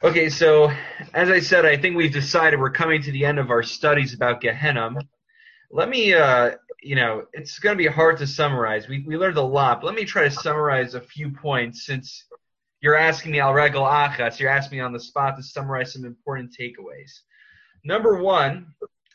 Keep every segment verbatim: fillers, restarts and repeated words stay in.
Okay, so as I said, I think we've decided we're coming to the end of our studies about Gehenna. Let me, uh, you know, it's going to be hard to summarize. We we learned a lot, but let me try to summarize a few points since you're asking me al regel achas, you're asking me on the spot to summarize some important takeaways. Number one,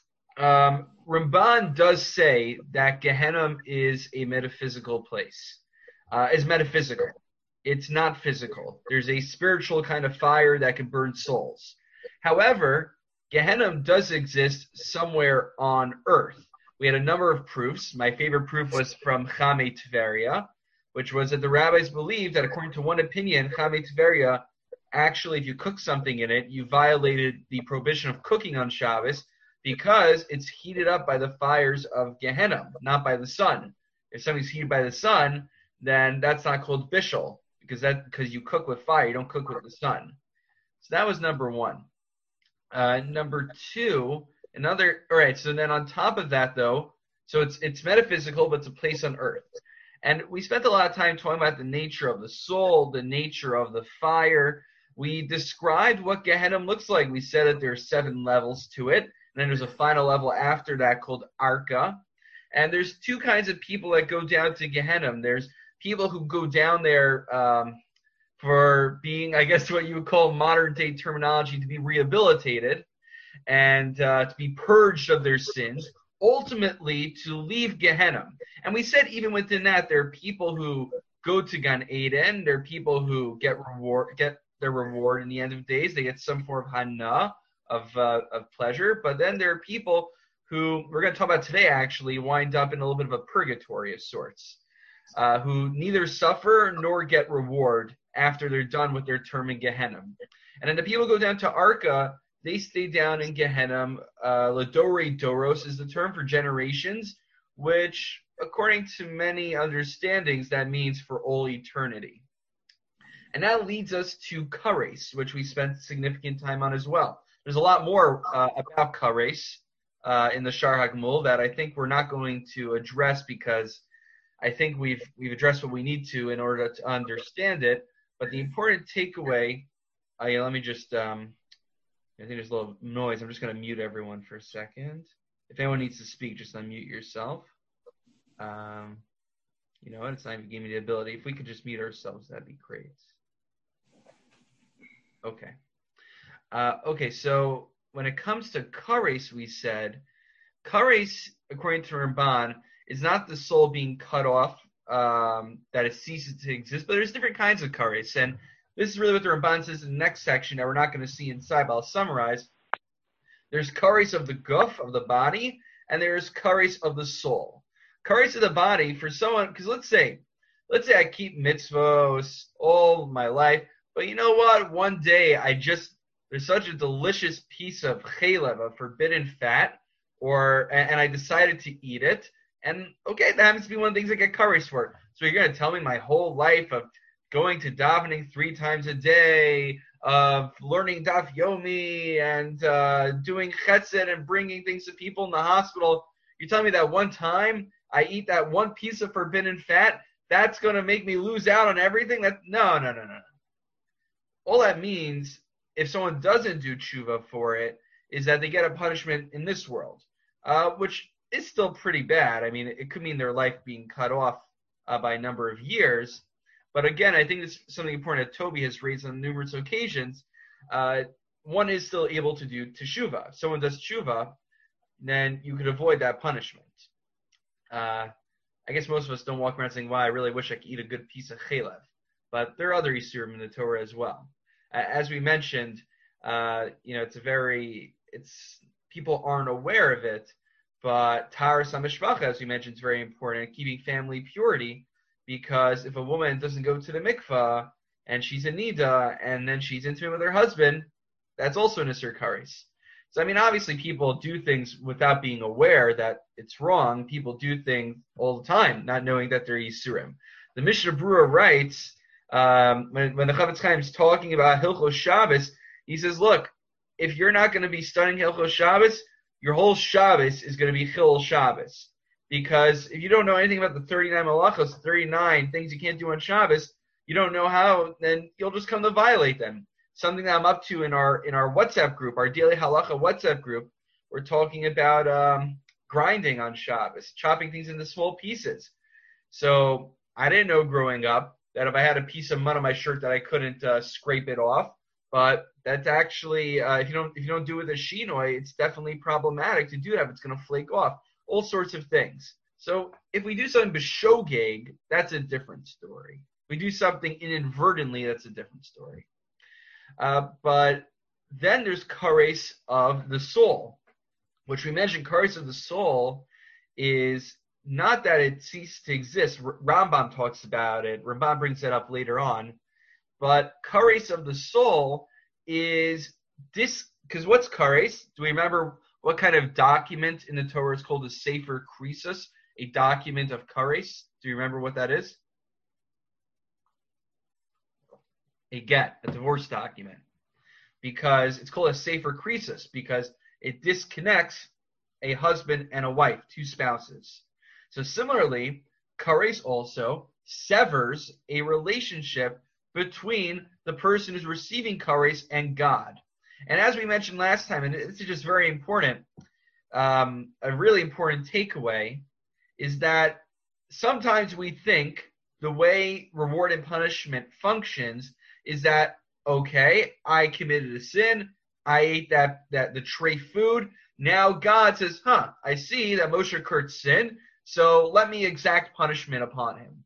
um, Ramban does say that Gehenna is a metaphysical place. Uh, is metaphysical. It's not physical. There's a spiritual kind of fire that can burn souls. However, Gehenna does exist somewhere on earth. We had a number of proofs. My favorite proof was from Chame Tveria, which was that the rabbis believed that according to one opinion, Chame Tveria, actually, if you cook something in it, you violated the prohibition of cooking on Shabbos because it's heated up by the fires of Gehenna, not by the sun. If something's heated by the sun, then that's not called bishul, because that because you cook with fire, you don't cook with the sun. So that was number one. Uh, number two, another. All right. So then on top of that, though, so it's it's metaphysical, but it's a place on earth. And we spent a lot of time talking about the nature of the soul, the nature of the fire. We described what Gehenna looks like. We said that there are seven levels to it, and then there's a final level after that called Arka. And there's two kinds of people that go down to Gehenna. There's people who go down there um, for being, I guess, what you would call modern day terminology, to be rehabilitated and uh, to be purged of their sins, ultimately to leave Gehenna. And we said even within that, there are people who go to Gan Eden. There are people who get reward, get their reward in the end of days. They get some form of hana, of uh, of pleasure. But then there are people who we're going to talk about today actually wind up in a little bit of a purgatory of sorts. Uh, who neither suffer nor get reward after they're done with their term in Gehenna. And then the people go down to Arka, they stay down in Gehenna. Uh, Ladore Doros is the term for generations, which, according to many understandings, that means for all eternity. And that leads us to Kares, which we spent significant time on as well. There's a lot more uh, about Kares uh, in the Shar HaGemul that I think we're not going to address because I think we've we've addressed what we need to in order to understand it. But the important takeaway, uh, yeah, let me just, um, I think there's a little noise. I'm just going to mute everyone for a second. If anyone needs to speak, just unmute yourself. Um, you know what? It's not even giving me the ability. If we could just mute ourselves, that'd be great. Okay. Uh, okay, so when it comes to Kares, we said, Kares, according to Ramban, is not the soul being cut off, um, that it ceases to exist, but there's different kinds of kares. And this is really what the Ramban says in the next section that we're not going to see inside, but I'll summarize. There's kares of the guf, of the body, and there's kares of the soul. Kares of the body, for someone, because let's say, let's say I keep mitzvos all my life, but you know what? One day I just, there's such a delicious piece of chalev, of forbidden fat, or, and, and I decided to eat it. And okay, that happens to be one of the things I get kares for. So you're going to tell me my whole life of going to davening three times a day, of learning daf yomi, and uh, doing chesed and bringing things to people in the hospital. You're telling me that one time I eat that one piece of forbidden fat, that's going to make me lose out on everything? That no, no, no, no. All that means, if someone doesn't do tshuva for it, is that they get a punishment in this world, uh, which is still pretty bad. I mean, it could mean their life being cut off uh, by a number of years. But again, I think it's something important that Toby has raised on numerous occasions. Uh, one is still able to do teshuva. If someone does teshuva, then you could avoid that punishment. Uh, I guess most of us don't walk around saying, wow, I really wish I could eat a good piece of chalev. But there are other isurim in the Torah as well. Uh, as we mentioned, uh, you know, it's a very, it's, people aren't aware of it. But taharas hamishpacha, as we mentioned, is very important, keeping family purity, because if a woman doesn't go to the mikvah and she's in nida and then she's intimate with her husband, that's also an isur kares. So I mean, obviously, people do things without being aware that it's wrong. People do things all the time, not knowing that they're yisurim. The Mishnah Berurah writes um, when, when the Chafetz Chaim is talking about Hilchos Shabbos, he says, "Look, if you're not going to be studying Hilchos Shabbos, your whole Shabbos is going to be Chil Shabbos. Because if you don't know anything about the thirty-nine malachos, the thirty-nine things you can't do on Shabbos, you don't know how, then you'll just come to violate them. something that I'm up to in our in our WhatsApp group, our Daily Halacha WhatsApp group. We're talking about um, grinding on Shabbos, chopping things into small pieces. So I didn't know growing up that if I had a piece of mud on my shirt that I couldn't uh, scrape it off. But that's actually uh, if you don't if you don't do it with a shinoi, it's definitely problematic to do that. It's going to flake off. All sorts of things. So if we do something b'shogeg, that's a different story. If we do something inadvertently, that's a different story. Uh, but then there's kares of the soul, which we mentioned. Kares of the soul is not that it ceased to exist. R- Rambam talks about it. Rambam brings it up later on. But kares of the soul is this, because what's kares? Do we remember what kind of document in the Torah is called a sefer krisos, a document of kares? Do you remember what that is? A get, a divorce document. Because it's called a sefer krisos, because it disconnects a husband and a wife, two spouses. So similarly, kares also severs a relationship between the person who's receiving kares and God. And as we mentioned last time, and this is just very important, um, a really important takeaway is that sometimes we think the way reward and punishment functions is that, okay, I committed a sin, I ate that, that the tray food, now God says, huh, I see that Moshe Kurt sinned, so let me exact punishment upon him.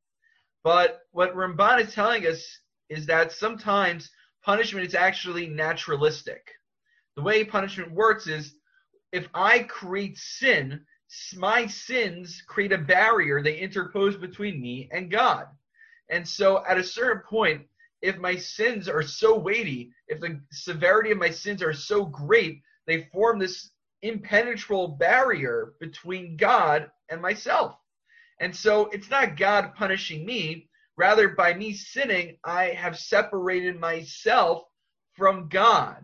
But what Ramban is telling us is that sometimes punishment is actually naturalistic. The way punishment works is if I create sin, my sins create a barrier. They interpose between me and God. And so at a certain point, if my sins are so weighty, if the severity of my sins are so great, they form this impenetrable barrier between God and myself. And so it's not God punishing me. Rather, by me sinning, I have separated myself from God.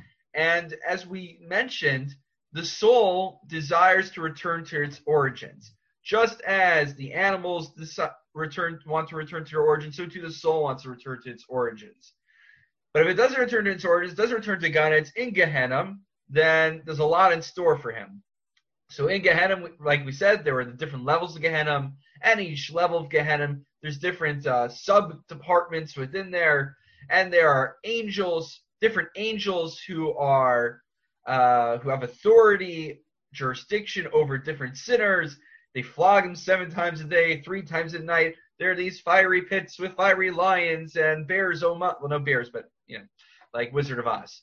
And as we mentioned, the soul desires to return to its origins. Just as the animals deci- return, want to return to their origins, so too the soul wants to return to its origins. But if it doesn't return to its origins, doesn't return to God, and it's in Gehenna, then there's a lot in store for him. So in Gehenna, like we said, there are the different levels of Gehenna, and each level of Gehenna, there's different uh, sub-departments within there, and there are angels, different angels who are uh, who have authority, jurisdiction over different sinners. They flog them seven times a day, three times a night. There are these fiery pits with fiery lions and bears. Oh my, well, no bears, but you know, like Wizard of Oz.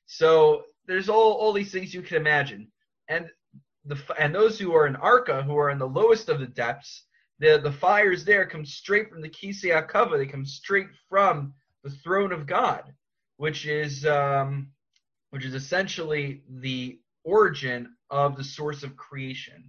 So there's all all these things you can imagine, and the and those who are in Arka, who are in the lowest of the depths. The, the fires there come straight from the Kisei HaKavod. They come straight from the throne of God, which is um, which is essentially the origin of the source of creation.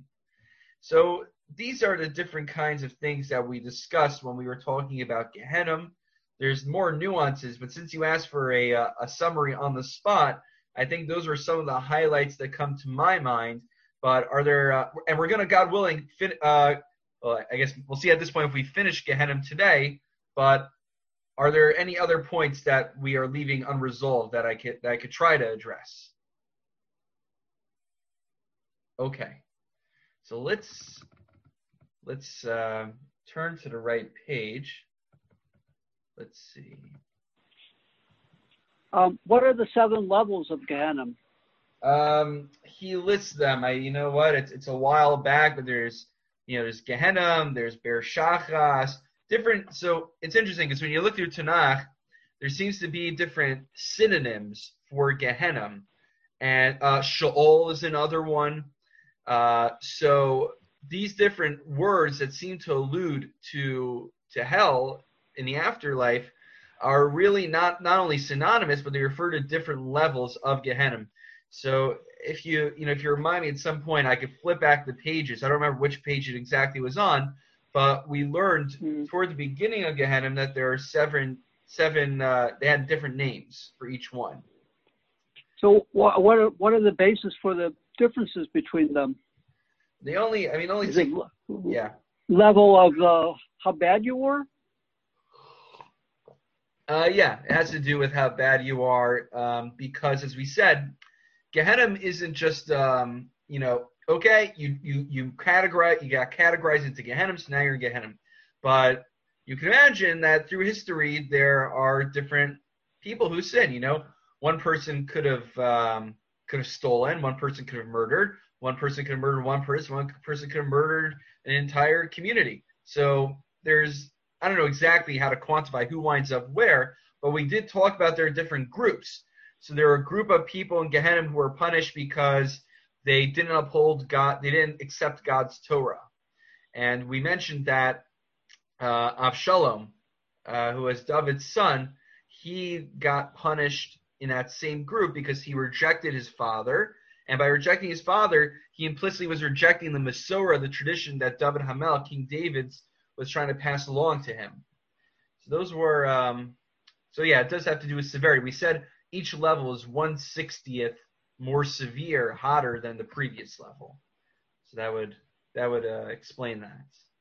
So these are the different kinds of things that we discussed when we were talking about Gehenna. There's more nuances, but since you asked for a, a summary on the spot, I think those are some of the highlights that come to my mind. But are there, uh, and we're going to, God willing, fin- uh, well, I guess we'll see at this point if we finish Gehenna today, but are there any other points that we are leaving unresolved that I could, that I could try to address? Okay. So let's, let's uh, turn to the right page. Let's see. Um, what are the seven levels of Gehenna? Um, he lists them. I, you know what? It's it's a while back, but there's, you know, there's Gehenna, there's Be'er Shachas, different. So it's interesting because when you look through Tanakh, there seems to be different synonyms for Gehenna, and uh, Sheol is another one. Uh, so these different words that seem to allude to to hell in the afterlife are really not not only synonymous, but they refer to different levels of Gehenna. So if you you know if you remind me at some point, I could flip back the pages. I don't remember which page it exactly was on, but we learned mm. toward the beginning of Gehenna that there are seven seven. Uh, they had different names for each one. So what what are, what are the basis for the differences between them? The only I mean only Is it yeah level of uh, how bad you were. Uh, yeah, it has to do with how bad you are, um, because as we said, Gehenna isn't just, um, you know, okay, you, you, you categorize, you got categorized into Gehenna, so now you're in Gehenna. But you can imagine that through history, there are different people who sin, you know. One person could have, um, could have stolen, one person could have murdered, one person could have murdered one person, one person could have murdered an entire community. So there's, I don't know exactly how to quantify who winds up where, but we did talk about there are different groups. So there are a group of people in Gehenna who were punished because they didn't uphold God, they didn't accept God's Torah. And we mentioned that uh, Avshalom, uh, who was David's son, he got punished in that same group because he rejected his father. And by rejecting his father, he implicitly was rejecting the Masorah, the tradition that David Hamel, King David's, was trying to pass along to him. So those were, um, so yeah, it does have to do with severity. We said each level is one sixtieth more severe, hotter than the previous level. So that would that would uh, explain that.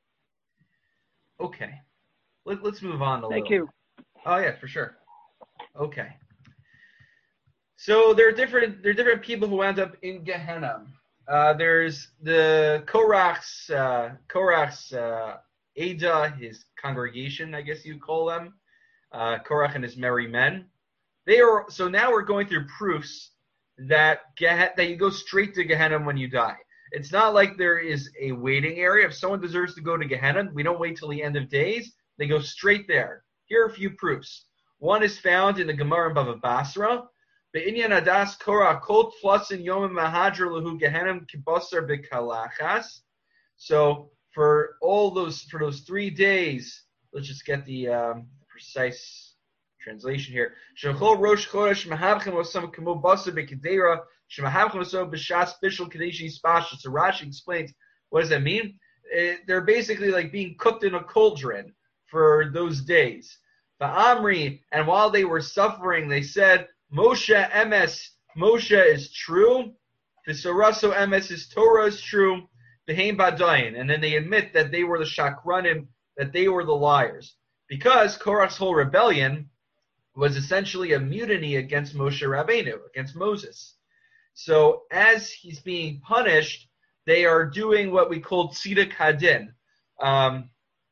Okay, Let, let's move on a Thank little. you. Oh yeah, for sure. Okay. So there are different there are different people who end up in Gehenna. Uh, there's the Korach's uh, Korach's uh, Ada, his congregation, I guess you'd call them. Uh, Korach and his merry men. They are so now we're going through proofs that Geh- that you go straight to Gehenna when you die. It's not like there is a waiting area. If someone deserves to go to Gehenna, we don't wait till the end of days. They go straight there. Here are a few proofs. One is found in the Gemara in Bava Basra. Be'inyan adas Korach kol tflasin yomim mahadra lahu Gehenna kibasar b'kalachas. So for all those for those three days, let's just get the um, precise translation here. Shechol rosh chodesh mahavchem osam kamo basar b'kedera shemahavchem osam b'shas bishul kadeshi spasha. So Rashi explains what does that mean. It, they're basically like being cooked in a cauldron for those days. Ba'amri, and while they were suffering, they said, Moshe emes, Moshe is true. V'soraso emes, his Torah is true. Beheim badayin, and then they admit that they were the shakranim, that they were the liars, because Korach's whole rebellion was essentially a mutiny against Moshe Rabbeinu, against Moses. So as he's being punished, they are doing what we call tziduk hadin. Um,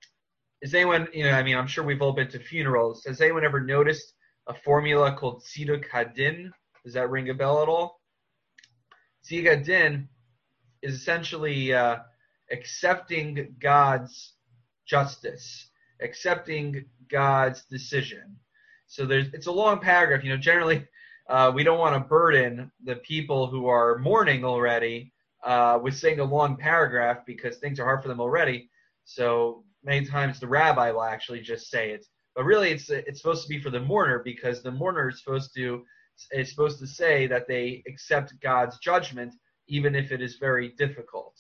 is anyone, you know, I mean, I'm sure we've all been to funerals. Has anyone ever noticed a formula called tziduk hadin? Does that ring a bell at all? Tziduk hadin is essentially uh, accepting God's justice, accepting God's decision. So there's, it's a long paragraph. You know, generally uh, we don't want to burden the people who are mourning already uh, with saying a long paragraph because things are hard for them already. So many times the rabbi will actually just say it. But really it's it's supposed to be for the mourner, because the mourner is supposed to is supposed to say that they accept God's judgment even if it is very difficult.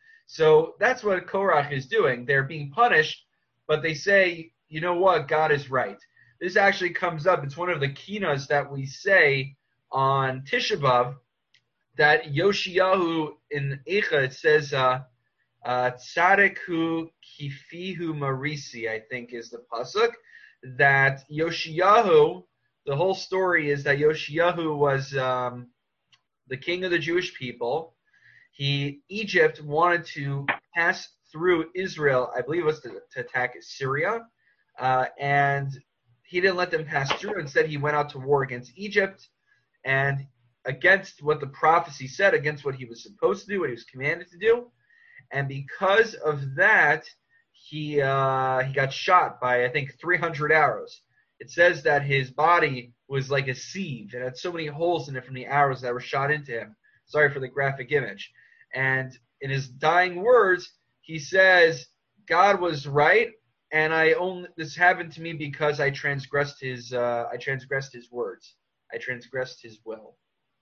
So that's what Korach is doing. They're being punished, but they say, you know what, God is right. This actually comes up. It's one of the kinas that we say on Tisha B'Av, that Yoshiyahu in Eicha, it says, uh, uh, Tzadek hu kifihu marisi, I think is the pasuk, that Yoshiyahu, the whole story is that Yoshiyahu was um, the king of the Jewish people. He, Egypt wanted to pass through Israel, I believe it was to, to attack Syria, uh, and he didn't let them pass through. Instead, he went out to war against Egypt, and against what the prophecy said, against what he was supposed to do, what he was commanded to do. And because of that, he uh, he got shot by, I think, three hundred arrows. It says that his body was like a sieve. It had so many holes in it from the arrows that were shot into him. Sorry for the graphic image. And in his dying words, he says, God was right, and I only this happened to me because I transgressed his uh, I transgressed his words. I transgressed his will.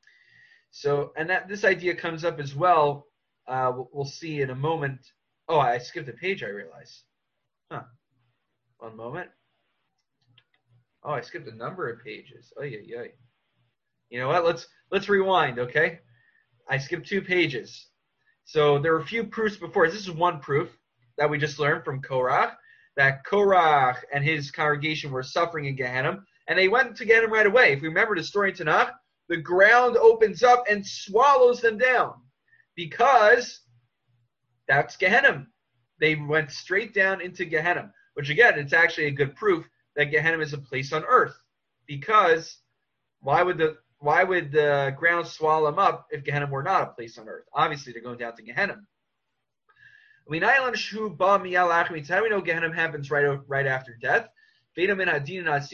So, and that this idea comes up as well. Uh, we'll, we'll see in a moment. Oh, I skipped a page, I realize. Huh. One moment. Oh, I skipped a number of pages. Oh, yeah, yeah. You know what? Let's let's rewind, okay? I skipped two pages. So there were a few proofs before. This is one proof that we just learned from Korach, that Korach and his congregation were suffering in Gehenna, and they went to Gehenna right away. If we remember the story in Tanakh, the ground opens up and swallows them down because that's Gehenna. They went straight down into Gehenna, which again, it's actually a good proof that Gehenna is a place on earth. Because why would the why would the ground swallow them up if Gehenna were not a place on earth? Obviously, they're going down to Gehenna. How do we know Gehenna happens right, right after death? How do we know it's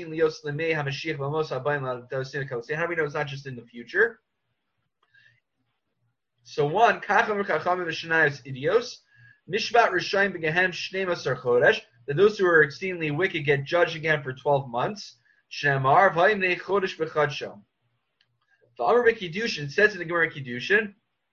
not just in the future? So one, Mishpat Rishayim b'Gehenna shnei asar chodesh, that those who are exceedingly wicked get judged again for twelve months. Shemar v'ayim nei chodesh b'chadsho. V'amar b'kiddushin, says in the Gemara Kiddushin,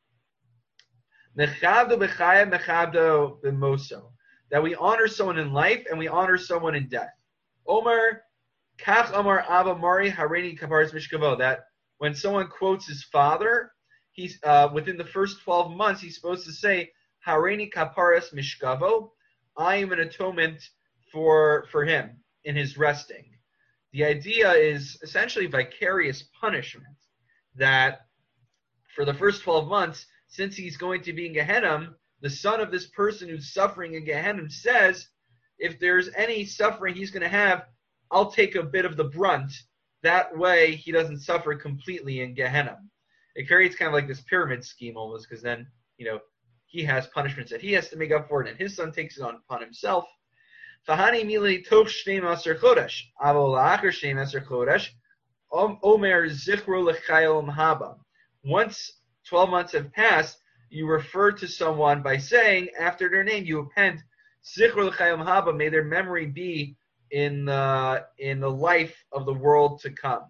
mechabdo b'chaya mechabdo b'moso, that we honor someone in life and we honor someone in death. Omer kach amar Abba Mari hareini kaparas mishkavo, that when someone quotes his father, he's uh, within the first twelve months he's supposed to say, Hareini kaparas mishkavo, I am an atonement for for him in his resting. The idea is essentially vicarious punishment, that for the first twelve months, since he's going to be in Gehenna, the son of this person who's suffering in Gehenna says, if there's any suffering he's going to have, I'll take a bit of the brunt. That way he doesn't suffer completely in Gehenna. It creates kind of like this pyramid scheme almost, because then, you know, he has punishments that he has to make up for it, and his son takes it on upon himself. Fahani mili toch shnei maser chodesh, avo la'achar shnei maser chodesh, omer zichro l'chayil haba. Once twelve months have passed, you refer to someone by saying, after their name, you append zichro l'chayil haba, may their memory be in the, in the life of the world to come.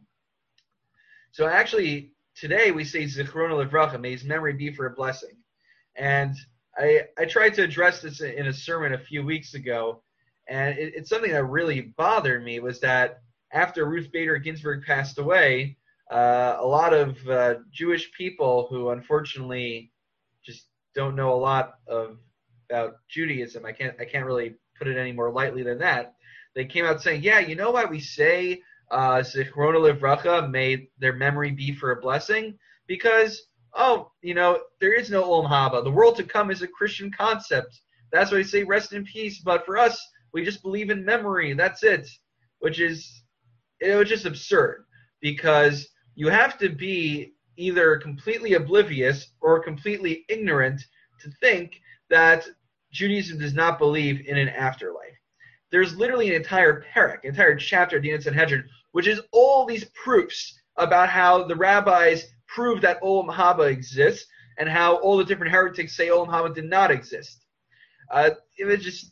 So actually, today we say zichrono livracha, may his memory be for a blessing. And I I tried to address this in a sermon a few weeks ago, and it, it's something that really bothered me, was that after Ruth Bader Ginsburg passed away, uh, a lot of uh, Jewish people who unfortunately just don't know a lot of about Judaism, I can't I can't really put it any more lightly than that, they came out saying, yeah, you know why we say uh, Zichrono Livracha, may their memory be for a blessing? Because oh, you know, there is no Olam Haba. The world to come is a Christian concept. That's why we say rest in peace. But for us, we just believe in memory. That's it. Which is, it was just absurd. Because you have to be either completely oblivious or completely ignorant to think that Judaism does not believe in an afterlife. There's literally an entire parak, entire chapter of Din Sanhedrin, which is all these proofs about how the rabbis prove that Olam Haba exists, and how all the different heretics say Olam Haba did not exist. Uh, it was just,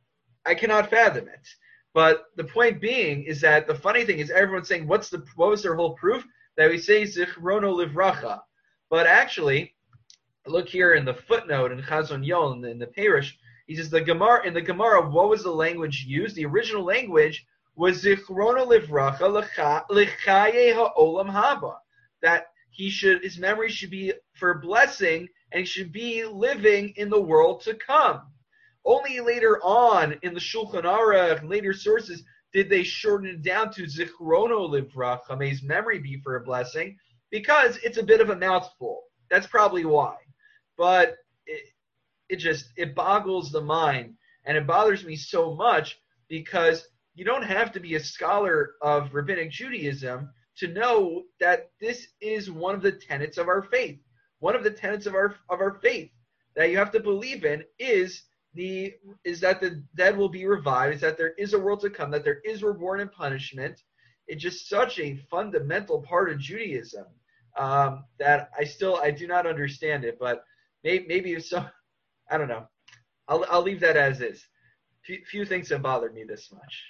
I cannot fathom it. But the point being is that the funny thing is everyone's saying, what's the what was their whole proof? That we say Zichrono Livracha. But actually, look here in the footnote in Chazon Yol in the, in the Parish, he says the Gemara in the Gemara, what was the language used? The original language was Zichrono Livracha L'chaye Ha'olam Haba. That he should, his memory should be for blessing, and he should be living in the world to come. Only later on in the Shulchan Aruch and later sources did they shorten it down to Zichrono Livracha, may his memory be for a blessing, because it's a bit of a mouthful. That's probably why. But it, it just, it boggles the mind, and it bothers me so much, because you don't have to be a scholar of Rabbinic Judaism to know that this is one of the tenets of our faith. One of the tenets of our of our faith that you have to believe in is the is that the dead will be revived, is that there is a world to come, that there is reward and punishment. It's just such a fundamental part of Judaism um, that I still I do not understand it. But maybe maybe if so, I don't know. I'll I'll leave that as is. Few, few things have bothered me this much.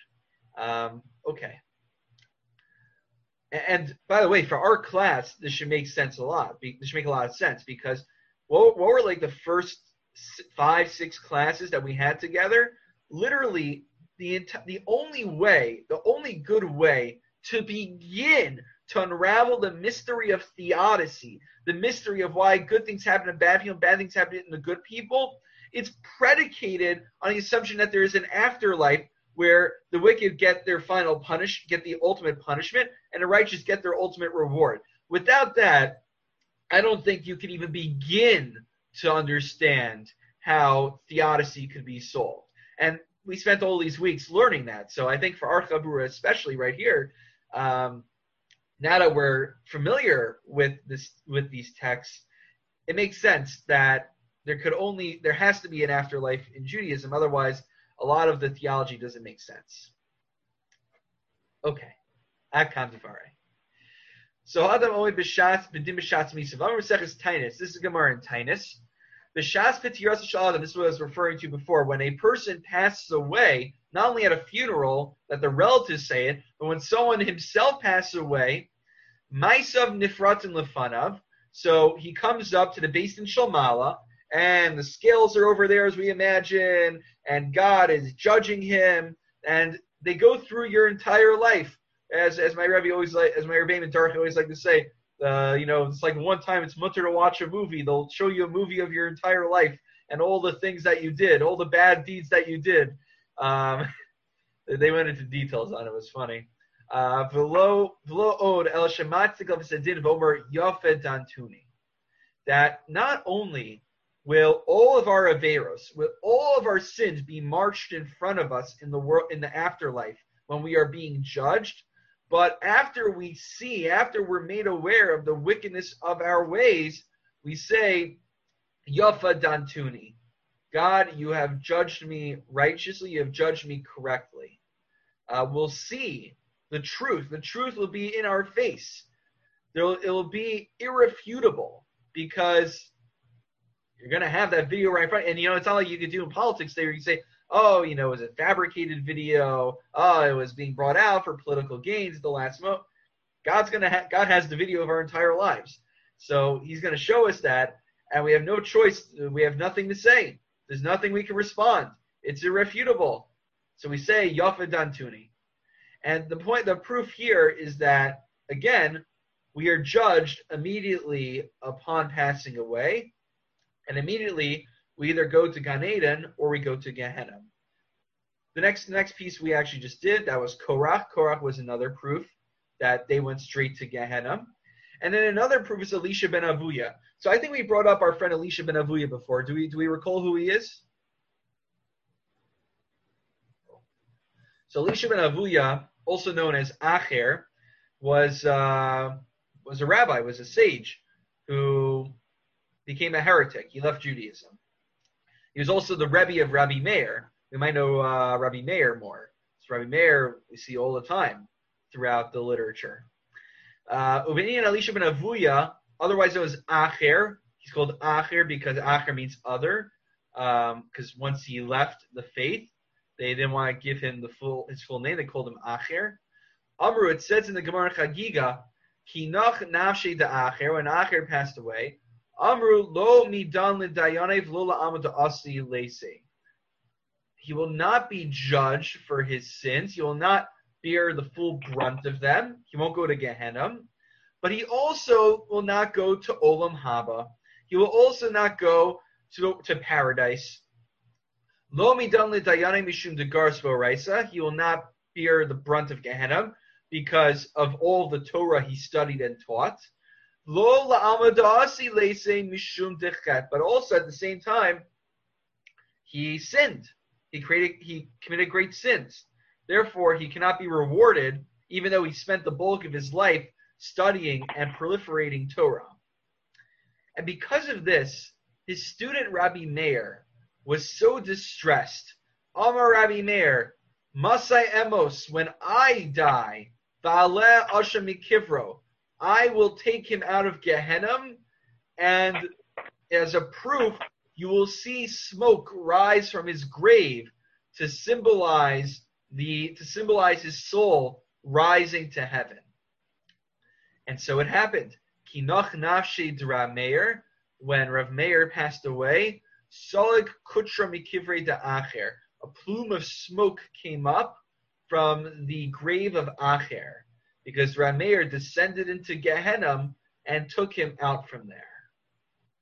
Um, okay. And by the way, for our class, this should make sense a lot. This should make a lot of sense, because what, what were like the first five, six classes that we had together? Literally, the the only way, the only good way to begin to unravel the mystery of theodicy, the mystery of why good things happen to bad people, bad things happen to the good people, it's predicated on the assumption that there is an afterlife where the wicked get their final punish, get the ultimate punishment, and the righteous get their ultimate reward. Without that, I don't think you can even begin to understand how theodicy could be solved. And we spent all these weeks learning that. So I think for our Chabura, especially right here, um, now that we're familiar with this, with these texts, it makes sense that there could only, there has to be an afterlife in Judaism. Otherwise, a lot of the theology doesn't make sense. Okay. Akam Devare. So Adam only b'shatz b'dim b'shatz misav. Amar Maseches Tainus. This is Gemara in Tainus. B'shatz b'tiras sh'adam. This is what I was referring to before. When a person passes away, not only at a funeral that the relatives say it, but when someone himself passes away, maisav nifratin lefanav. So he comes up to the Beis Din Shel Ma'ala, and the scales are over there as we imagine, and God is judging him, and they go through your entire life. As as my Rebbe always like, as my Rebbeim and Darch always like to say, uh, you know, it's like one time it's mutter to watch a movie. They'll show you a movie of your entire life and all the things that you did, all the bad deeds that you did. Um, they went into details on it. It was funny. Uh, V'lo v'lo od el shematzik of sedin v'omer yafed dantuni. That not only will all of our averos, will all of our sins be marched in front of us in the world, in the afterlife when we are being judged, but after we see, after we're made aware of the wickedness of our ways, we say, Yafa Dantuni. God, you have judged me righteously, you have judged me correctly. Uh, we'll see the truth. The truth will be in our face. There'll, it'll be irrefutable because you're going to have that video right in front. And, you know, it's not like you could do in politics there. You can say, oh, you know, it was a fabricated video. Oh, it was being brought out for political gains at the last moment. God's gonna ha- God has the video of our entire lives, so He's going to show us that, and we have no choice. We have nothing to say. There's nothing we can respond. It's irrefutable. So we say Yafa Dantuni, and the point, the proof here is that again, we are judged immediately upon passing away, and immediately we either go to Gan Eden or we go to Gehenna. The next the next piece we actually just did, that was Korach. Korach was another proof that they went straight to Gehenna. And then another proof is Elisha ben Avuya. So I think we brought up our friend Elisha ben Avuya before. Do we do we recall who he is? So Elisha ben Avuya, also known as Acher, was uh, was a rabbi, was a sage who became a heretic. He left Judaism. He was also the Rebbe of Rabbi Meir. We might know uh, Rabbi Meir more. So Rabbi Meir we see all the time throughout the literature. Uveni and Elisha ben Avuya, otherwise known as Acher. He's called Acher because Acher means other. Because um, once he left the faith, they didn't want to give him the full his full name. They called him Acher. Amru, it says in the Gemara Chagiga, Kinach nafshe da Acher, when Acher passed away, Amru lo midan l'dayanev lo la'amad asi leisi. He will not be judged for his sins. He will not bear the full brunt of them. He won't go to Gehenna. But he also will not go to Olam Haba. He will also not go to, to paradise. Lo midan l'dayanev mishum degar svoraisa. He will not bear the brunt of Gehenna because of all the Torah he studied and taught. Lo la'amadasi leise mishum dechet, but also at the same time, he sinned. He created, he committed great sins. Therefore, he cannot be rewarded, even though he spent the bulk of his life studying and proliferating Torah. And because of this, his student Rabbi Meir was so distressed. Amar Rabbi Meir, Masai Emos, when I die, Ba'aleh Asha Mikivro, I will take him out of Gehenna, and as a proof, you will see smoke rise from his grave to symbolize the to symbolize his soul rising to heaven. And so it happened. Kinach nafshe d'Rav Meir, when Rav Meir passed away, Solik kutra mikivrei da'acher, a plume of smoke came up from the grave of Acher, because Rav Meir descended into Gehenna and took him out from there.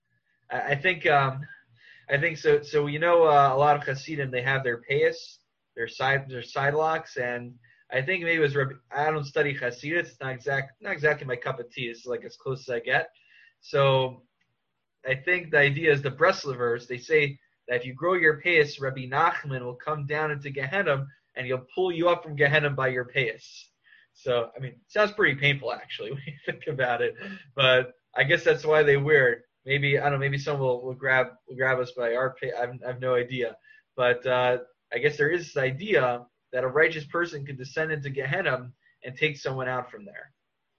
I, I think, um, I think so. So you know, uh, a lot of Hasidim, they have their payas, They're side they're sidelocks, and I think maybe it was Rabbi, I don't study Hasidus. It's not exact not exactly my cup of tea. It's like as close as I get. So I think the idea is the Breslevers, they say that if you grow your payas, Rabbi Nachman will come down into Gehenna and he'll pull you up from Gehenna by your payas. So, I mean, it sounds pretty painful actually when you think about it. But I guess that's why they wear it. Maybe, I don't know, maybe someone will, will grab will grab us by our pay. I have, I have no idea. But uh, I guess there is this idea that a righteous person could descend into Gehenna and take someone out from there.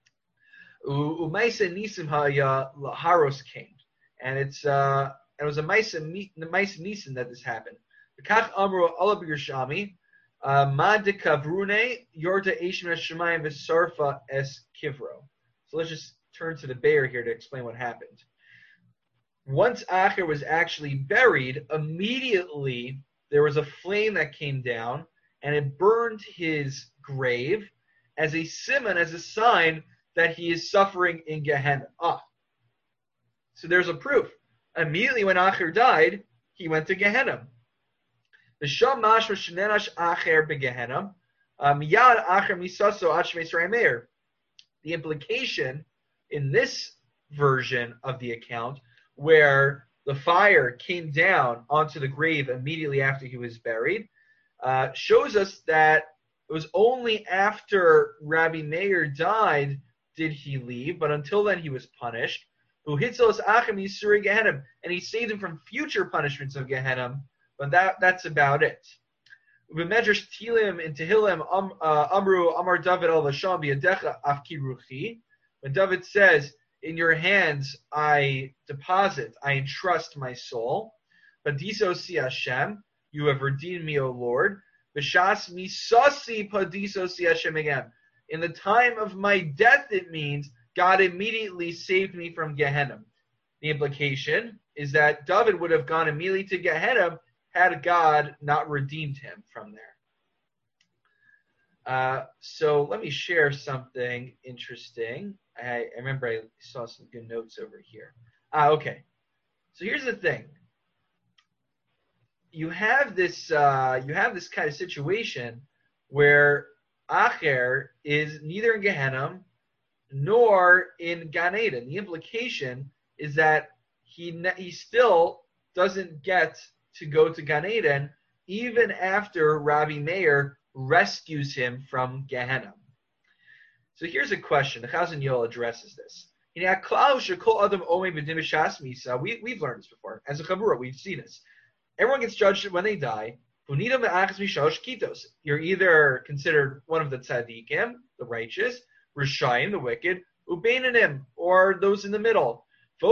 Umaisa Nisim Haya Laharos came. And it's uh, it was a Maisa Nisim that this happened. Kach Amru Alab Yershami, Mad Kavrune, Yorta Eshim Shemayim Vesarfa Es Kivro. So let's just turn to the Bear here to explain what happened. Once Acher was actually buried, immediately there was a flame that came down and it burned his grave as a simon, as a sign that he is suffering in Gehenna. Ah. So there's a proof. Immediately when Acher died, he went to Gehenna. The Sham Mashma Shenenash Acher beGehenna. Miyad Acher Misaso Achmes Rameir. The implication in this version of the account, where the fire came down onto the grave immediately after he was buried, uh, shows us that it was only after Rabbi Meir died did he leave, but until then he was punished. Who hitzelos achem yisuri Gehenna, and he saved him from future punishments of Gehenna, but that that's about it. Ubemedrash Tilim in Tehillim um, uh, Amru Amar David al Vasham biyadecha afki ruchi. When David says, "In your hands I deposit, I entrust my soul," Padiso si Hashem, you have redeemed me, O Lord. B'shas misasi padiso si Hashem again. In the time of my death, it means God immediately saved me from Gehenna. The implication is that David would have gone immediately to Gehenna had God not redeemed him from there. Uh, so let me share something interesting. I, I remember I saw some good notes over here. Ah, okay. So here's the thing. You have this. Uh, you have this kind of situation where Acher is neither in Gehenna nor in Gan Eden. The implication is that he he still doesn't get to go to Gan Eden even after Rabbi Meir rescues him from Gehenna. So here's a question. The Chazon Yol addresses this. We, we've learned this before. As a Chabura, we've seen this. Everyone gets judged when they die. You're either considered one of the tzaddikim, the righteous, Rishayim, the wicked, Ubeinanim, or those in the middle.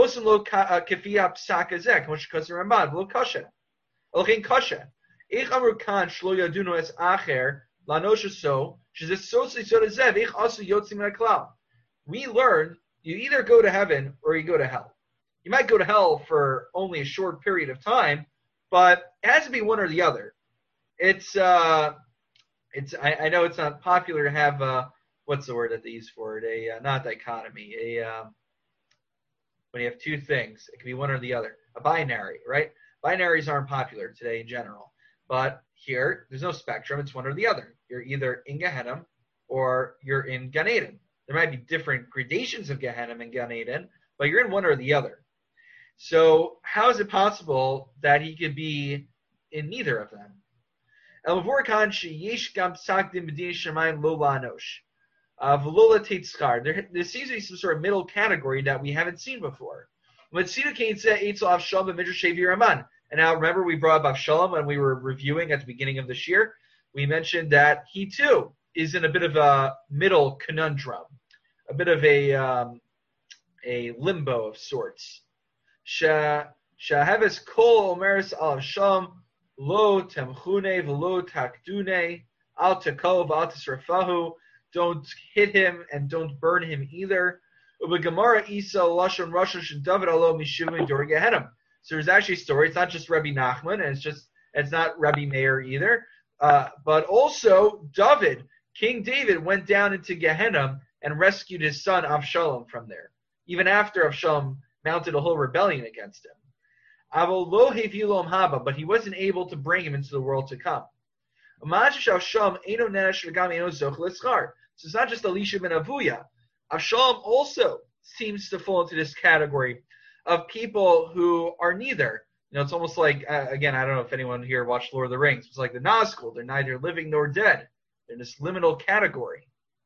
We learned you either go to heaven or you go to hell. You might go to hell for only a short period of time, but it has to be one or the other. It's uh, it's I, I know it's not popular to have uh, what's the word that they use for it? A uh, not dichotomy. A um, when you have two things, it can be one or the other. A binary, right? Binaries aren't popular today in general, but here there's no spectrum. It's one or the other. You're either in Gehenna or you're in Gan Eden. There might be different gradations of Gehenna and Gan Eden, but you're in one or the other. So how is it possible that he could be in neither of them? Uh, there, there seems to be some sort of middle category that we haven't seen before. And now remember we brought up Avshalom when we were reviewing at the beginning of this year. We mentioned that he too is in a bit of a middle conundrum, a bit of a um, a limbo of sorts. Shahavis kol omeres al Avshalom lo temchune v'lo takdune al takol v'al tisrafahu. Don't hit him and don't burn him either. Ubegamara isa lashon rosh David alo mishuvim dor Gehenna. So there's actually a story. It's not just Rabbi Nachman, and it's just it's not Rabbi Meir either. Uh, but also David, King David, went down into Gehenna and rescued his son Avshalom from there, even after Avshalom mounted a whole rebellion against him. Avol lo hevilom haba, but he wasn't able to bring him into the world to come. So it's not just Elisha ben Avuya. Avshalom also seems to fall into this category of people who are neither. You know, it's almost like, uh, again, I don't know if anyone here watched Lord of the Rings. It's like the Nazgul. They're neither living nor dead. They're in this liminal category.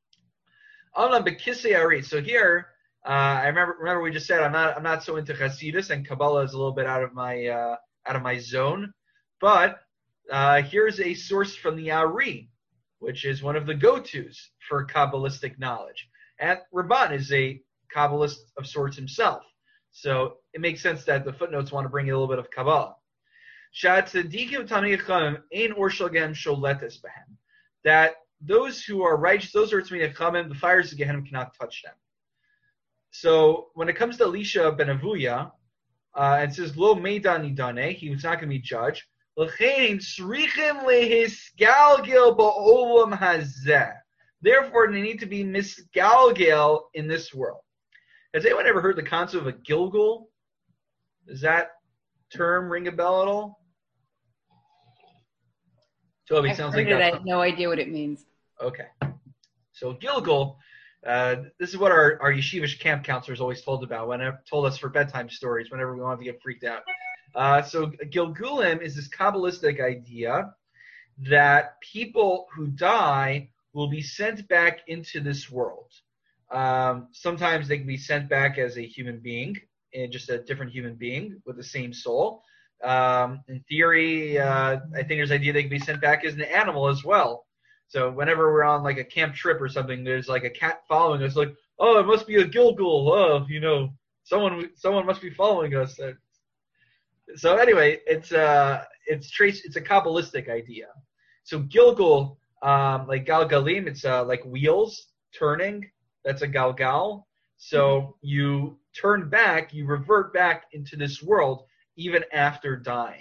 So here, uh, I remember remember we just said I'm not I'm not so into Hasidus, and Kabbalah is a little bit out of my uh, out of my zone. But uh, here's a source from the Ari, which is one of the go-tos for Kabbalistic knowledge. And Ramban is a Kabbalist of sorts himself. So it makes sense that the footnotes want to bring a little bit of Kabbalah. That those who are righteous, those who are Tzmei Chachamim, the fires of Gehenna cannot touch them. So when it comes to Elisha ben Avuya, uh, it says, Lo Meida Nidane, he was not going to be judged. Therefore, they need to be misgalgel in this world. Has anyone ever heard the concept of a Gilgul? Does that term ring a bell at all? Toby, I've sounds heard like it. that. I have no idea what it means. Okay. So Gilgul, uh, this is what our, our yeshivish camp counselors always told about, whenever told us for bedtime stories whenever we wanted to get freaked out. Uh, so Gilgulim is this Kabbalistic idea that people who die will be sent back into this world. Um, sometimes they can be sent back as a human being, and just a different human being with the same soul. Um, in theory, uh, I think there's an idea they can be sent back as an animal as well. So whenever we're on like a camp trip or something, there's like a cat following us, like, oh, it must be a Gilgul. Oh, you know, someone someone must be following us. So anyway, it's uh, it's trace, it's a Kabbalistic idea. So Gilgul, um, like Galgalim, it's uh, like wheels turning. That's a Galgal. So mm-hmm. you turn back, you revert back into this world even after dying.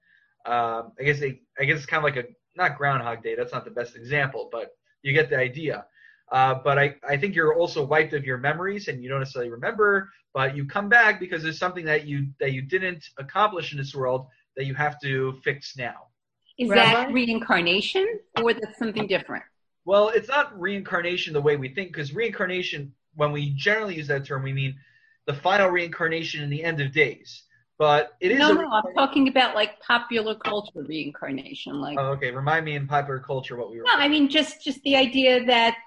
Um, I guess they, I guess it's kind of like a, not Groundhog Day. That's not the best example, but you get the idea. Uh, but I, I think you're also wiped of your memories and you don't necessarily remember, but you come back because there's something that you that you didn't accomplish in this world that you have to fix now. Is Rabbi? that reincarnation or that's something different? Well, it's not reincarnation the way we think, because reincarnation, when we generally use that term, we mean the final reincarnation in the end of days. But it is. No, a no, I'm talking about like popular culture reincarnation. Like, oh, okay. Remind me in popular culture what we were. No, I mean just just the idea that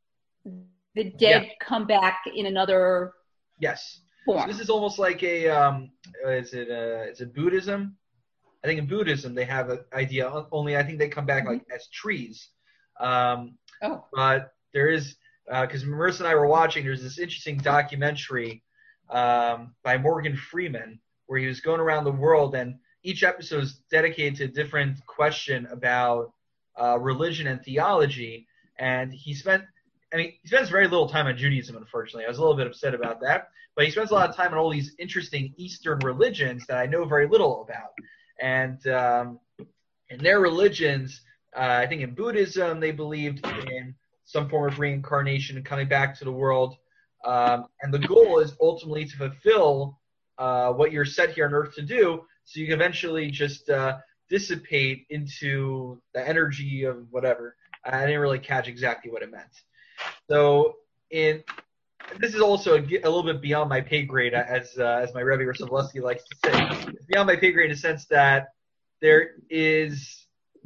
the dead yeah. come back in another. Yes. Form. So this is almost like a. Um, is it? Uh, is it Buddhism? I think in Buddhism they have an idea. Only I think they come back mm-hmm. like as trees. Um, oh. But there is because uh, Marissa and I were watching. There's this interesting documentary um, by Morgan Freeman, where he was going around the world, and each episode is dedicated to a different question about uh, religion and theology. And he spent, I mean, he spends very little time on Judaism, unfortunately. I was a little bit upset about that. But he spends a lot of time on all these interesting Eastern religions that I know very little about. And um, in their religions, uh, I think in Buddhism, they believed in some form of reincarnation and coming back to the world. Um, and the goal is ultimately to fulfill Uh, what you're set here on Earth to do, so you can eventually just uh, dissipate into the energy of whatever. I didn't really catch exactly what it meant. So, in this is also a, a little bit beyond my pay grade, as uh, as my Rebbe Rosavlesky likes to say. It's beyond my pay grade in the sense that there is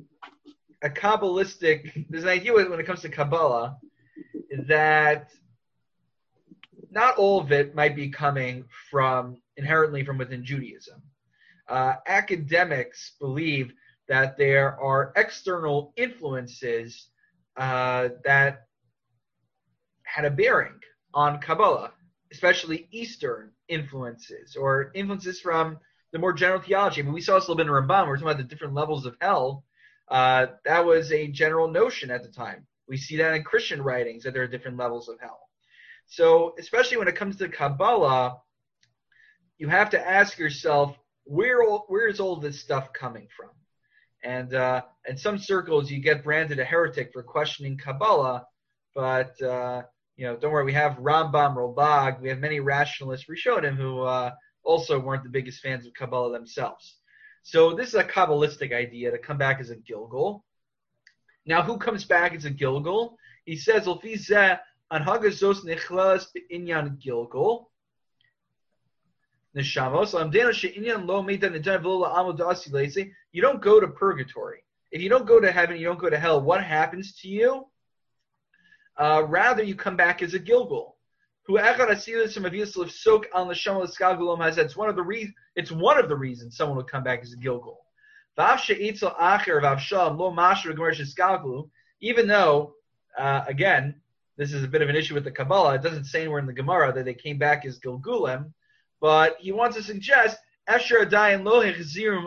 a Kabbalistic. There's an idea when it comes to Kabbalah that not all of it might be coming from inherently from within Judaism. Uh, academics believe that there are external influences uh, that had a bearing on Kabbalah, especially Eastern influences or influences from the more general theology. I mean, we saw this a little bit in Ramban. We're talking about the different levels of hell. Uh, that was a general notion at the time. We see that in Christian writings, that there are different levels of hell. So, especially when it comes to Kabbalah, you have to ask yourself, where where is all this stuff coming from? And uh, in some circles, you get branded a heretic for questioning Kabbalah, but uh, you know, don't worry, we have Rambam, Ralbag, we have many rationalists, Rishonim, who uh, also weren't the biggest fans of Kabbalah themselves. So this is a Kabbalistic idea to come back as a Gilgul. Now, who comes back as a Gilgul? He says, "L'fi zeh anhagazos nechlas b'inyan Gilgul." Neshamos, you don't go to purgatory. If you don't go to heaven, you don't go to hell. What happens to you? Uh, rather, you come back as a Gilgul. It's one of the reasons. It's one of the reasons someone would come back as a Gilgul. Even though, uh, again, this is a bit of an issue with the Kabbalah. It doesn't say anywhere in the Gemara that they came back as Gilgulim. But he wants to suggest the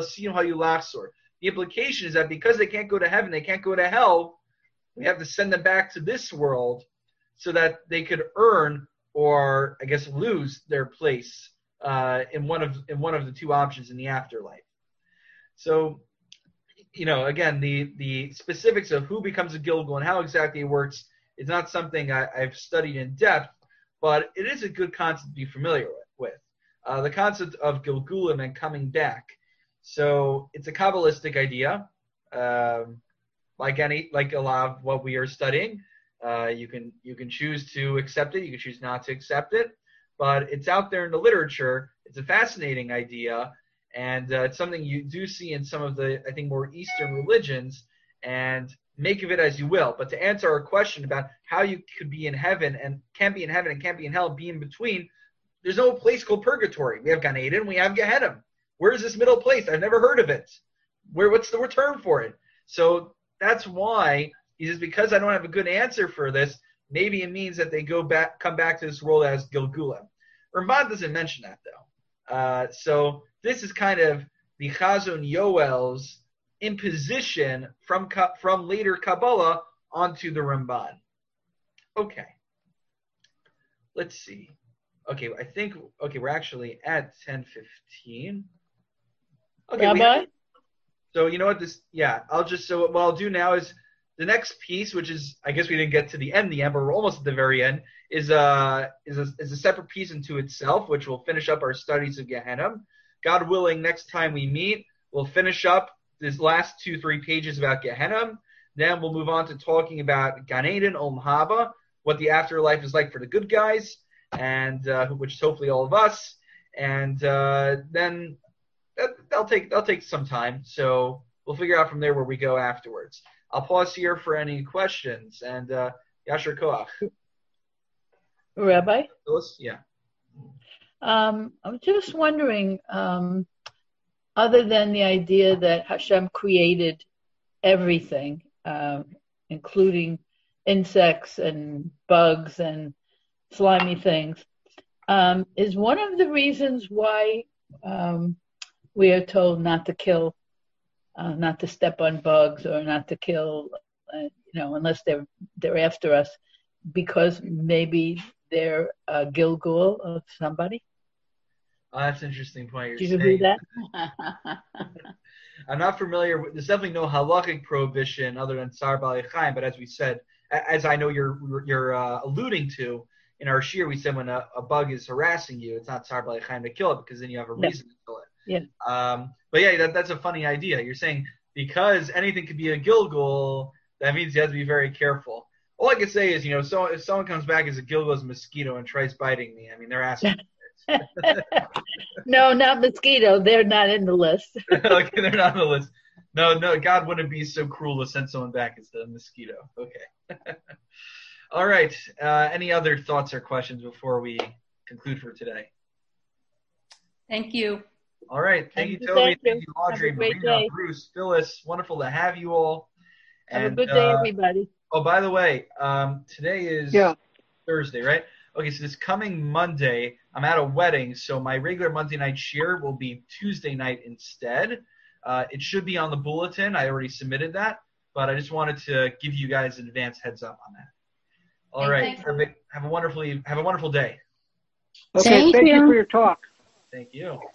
implication is that because they can't go to heaven, they can't go to hell, we have to send them back to this world so that they could earn or I guess lose their place uh, in one of in one of the two options in the afterlife. So, you know, again, the, the specifics of who becomes a Gilgul and how exactly it works is not something I, I've studied in depth, but it is a good concept to be familiar with. with. Uh, the concept of Gilgulim and coming back. So it's a Kabbalistic idea, um, like any, like a lot of what we are studying. Uh, you can you can choose to accept it, you can choose not to accept it, but it's out there in the literature. It's a fascinating idea, and uh, it's something you do see in some of the, I think, more Eastern religions, and make of it as you will. But to answer our question about how you could be in heaven and can't be in heaven and can't be in hell, be in between, there's no place called purgatory. We have Gan Eden, we have Gehenna. Where is this middle place? I've never heard of it. Where? What's the term for it? So that's why he says, because I don't have a good answer for this, maybe it means that they go back, come back to this world as Gilgulim. Ramban doesn't mention that though. Uh, so this is kind of the Chazon Yoel's imposition from from later Kabbalah onto the Ramban. Okay, let's see. Okay, I think, okay, we're actually at ten fifteen. Okay, Rabbi? have, so you know what this, yeah, I'll just, so what I'll do now is the next piece, which is, I guess we didn't get to the end, the end, but we're almost at the very end, is a, is a, is a separate piece into itself, which will finish up our studies of Gehenna. God willing, next time we meet, we'll finish up these last two, three pages about Gehenna. Then we'll move on to talking about Gan Eden, Olam Haba, what the afterlife is like for the good guys, and uh, which is hopefully all of us, and uh, then that, that'll take that'll take some time. So we'll figure out from there where we go afterwards. I'll pause here for any questions, and uh, Yasher Koach. Rabbi? Yeah. Um, I'm just wondering, um, other than the idea that Hashem created everything, uh, including insects and bugs and slimy things, um, is one of the reasons why um, we are told not to kill, uh, not to step on bugs or not to kill, uh, you know, unless they're they're after us, because maybe they're a Gilgul of somebody. Oh, that's an interesting point. You're Did you saying. hear that? I'm not familiar with, there's definitely no halachic prohibition other than Tsar B'alei Chaim, but as we said, as I know you're you're uh, alluding to, in our shir, we said when a, a bug is harassing you, it's not Tsar B'alei Chaim to kill it, because then you have a Yeah. reason to kill it. Yeah. Um, but yeah, that, that's a funny idea. You're saying because anything could be a Gilgul, that means you have to be very careful. All I can say is, you know, so if someone comes back as a Gilgul as a mosquito and tries biting me, I mean, they're asking. No, not mosquito. They're not in the list. Okay, they're not on the list. No, no, God wouldn't be so cruel to send someone back as a mosquito. Okay. All right. Uh, any other thoughts or questions before we conclude for today? Thank you. All right. Thank, Thank you, you, Toby. thank Thank you. you, Audrey, Have a great Marina, day. Bruce, Phyllis. Wonderful to have you all. Have And, a good day, uh, everybody. Oh, by the way, um, today is Yeah. Thursday, right? Okay, so this coming Monday, I'm at a wedding, so my regular Monday night shir will be Tuesday night instead. Uh, it should be on the bulletin. I already submitted that, but I just wanted to give you guys an advance heads up on that. All right, Thank have a, have a wonderfully have a wonderful day. Okay. Thank Thank you you. for your talk. Thank you.